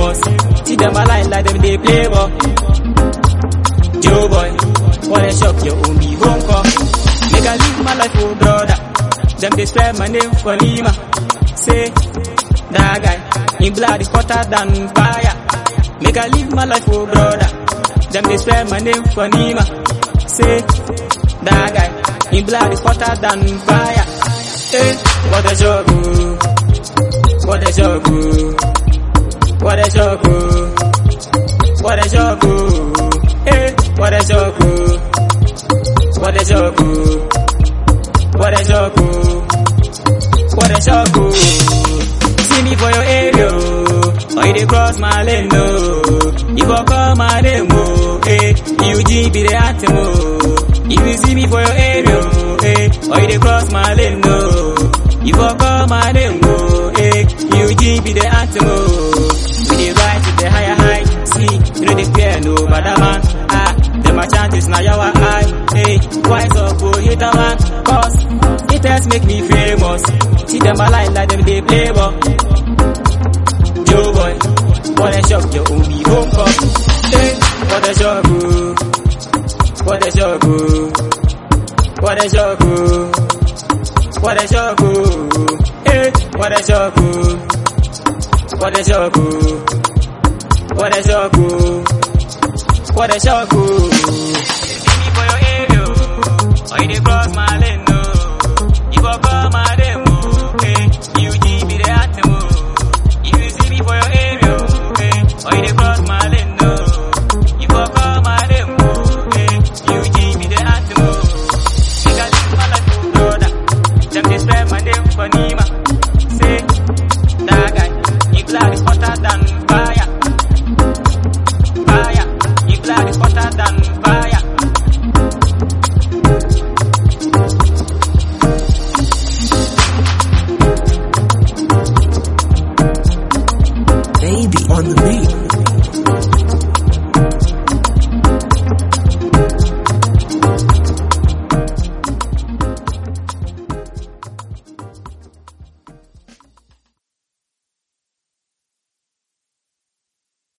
famous. See them a lie like them they play ball. Joe boy, what a shock your own me home come. Make I live my life, oh brother. Them they spell my name for Lima. Say, that guy, in blood is hotter than fire. Make I live my life, oh brother. Them they spell my name for Nima. Say, that guy, in blood is hotter than fire. Hey, what a shock, what a shock, what a shock, what a shock, hey, what a shock, what a shock, what a shock, what a shock. See me for your area, or you dey cross my lane, no. You go call my name, oh, eh. UG be the anthem, oh. If you see me for your area, eh, or you dey cross my lane, no. You go call my name, oh, eh. UG be the anthem, oh. We dey rise to the higher height, see, you know the fear, no, bad man, ah. Them a chant is now your eye, hey. Wise up, oh, hit a man, cause it has make me famous. See them a lie like them they play ball. Joe boy, what a shock your own me home come. Hey, what a shock, what a shock, what a shock, what a shock, hey, what a shock, what a shock, what a shock, what a shock. See me for your area, or you dey cross my lane, no. You go call my name, hey, UG be the anthem, oh. If you see me for your area, hey, or you dey cross my lane, no. You go call my name, hey, UG be the anthem, oh. Make I live my life, oh brother. Them they spell my name for Nima. Say, that guy, his blood is hotter than fire. Fire, his blood is hotter than fire. Baby on the beat.